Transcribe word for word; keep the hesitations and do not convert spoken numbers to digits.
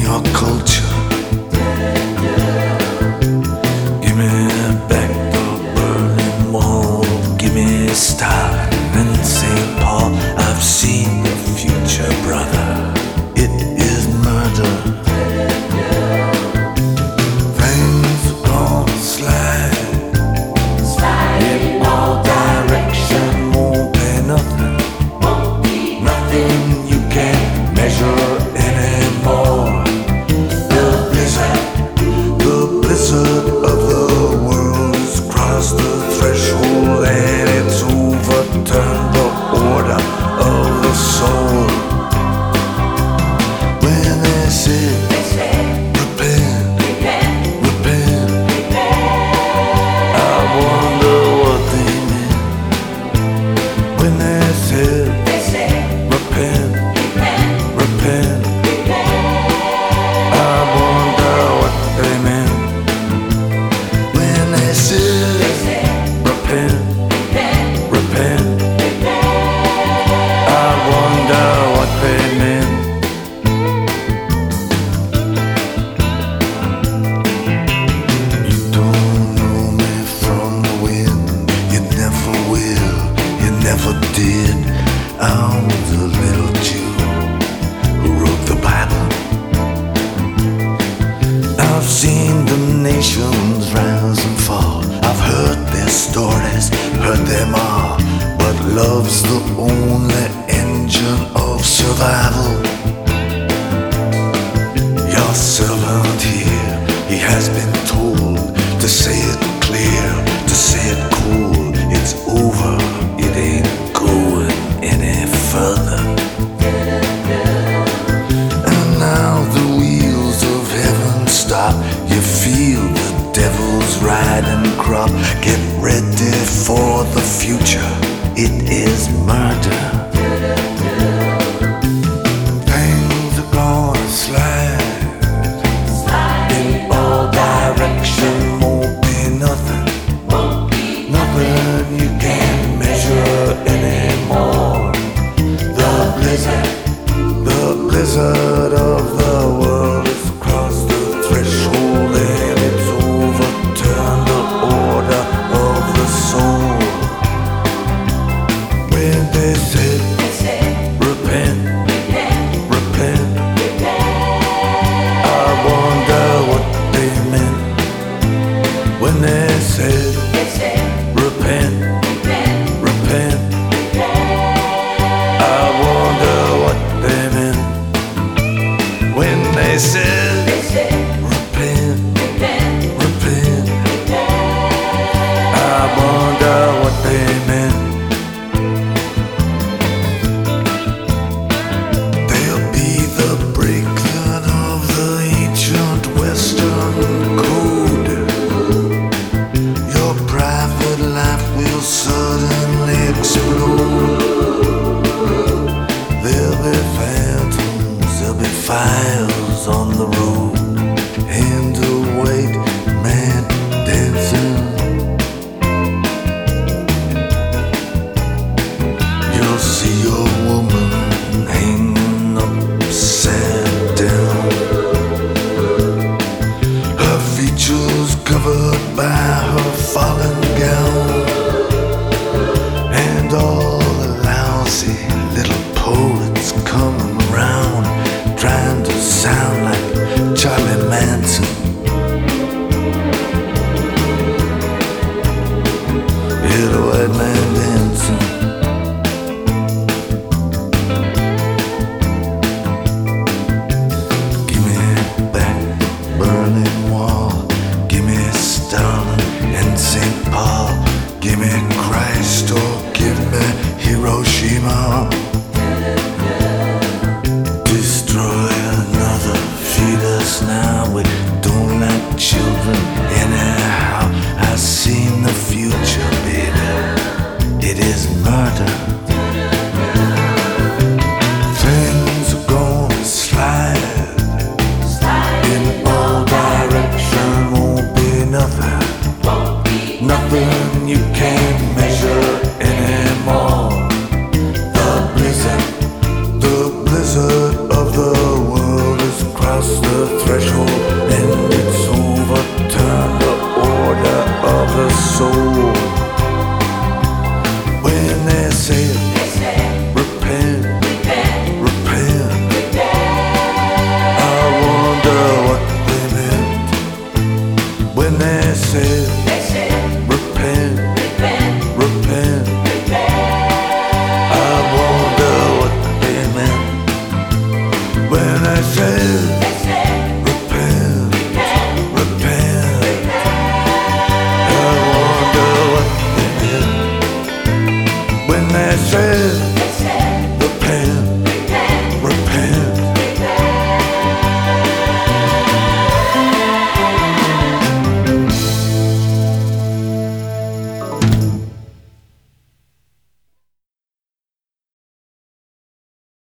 your culture. Give me back the Berlin Wall. Give me style in Saint Paul. I've seen the future, brother. It is murder. Things are gonna slide in all direction. Won't be nothing, nothing you can't measure anymore. The blizzard, the blizzard of the world has crossed the threshold and it's overturned the order of the soul. When they say, repent, repent, I wonder what they meant. When they said, repent, repent, I wonder what they meant. When they said, repent, repent, I wonder what they meant. You don't know me from the wind. You never will, you never did. I'm the little Jew who wrote the Bible. I've seen the nations rise and fall. I've heard their stories, heard them all. But love's the only engine of survival. Your servant here, he has been told to say it clear, to say it cool. It's over, it ain't going any further. And now the wheels of heaven stop. You feel the devil's riding crop. Get ready for the future. It is murder. Things are gonna slide in all direction. Won't be nothing, nothing you can't measure anymore. The blizzard, the blizzard of the world has crossed the threshold and it's overturned the order of the soul. When they said, repent, repent, I wonder what they meant. When they said, repent, repent, I wonder what they meant. When they said, repent, repent, I wonder what they meant. They'll be the breakdown of the ancient Western code. Your private life will suddenly explode. There'll be phantoms, there'll be fires on the road. And a white man dancing. You'll see your woman hanging upside down. Her features covered by her fallen gown. And all the lousy little poets coming around, trying to sound like Charlie Manson. Hear the white man dancing. Give me back Berlin Wall. Give me Stalin and Saint Paul. Give me Christ or give me Hiroshima. Destroy another, feed us now. We don't like children anyhow. I've seen the future, baby. It is murder. Things are gonna slide in all direction. Won't be nothing, nothing you can't measure anymore. The blizzard, the blizzard of the world is crying. cross the threshold